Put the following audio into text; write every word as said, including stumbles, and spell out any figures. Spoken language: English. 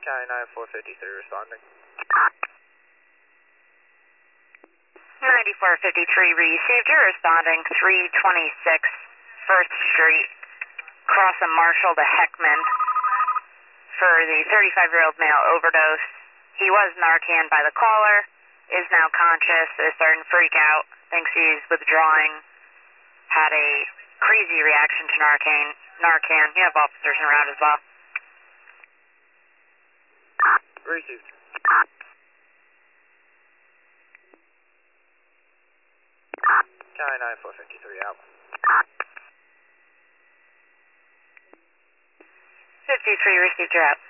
County nine four fifty-three responding. ninety-four fifty-three received. You're responding three twenty-six First Street, crossing Marshall to Heckman for the thirty-five-year-old male overdose. He was Narcan by the caller, is now conscious, is starting to freak out, thinks he's withdrawing, had a crazy reaction to Narcan. Narcan. You have officers around as well. Received. County nine four fifty-three out. fifty-three received, you're out.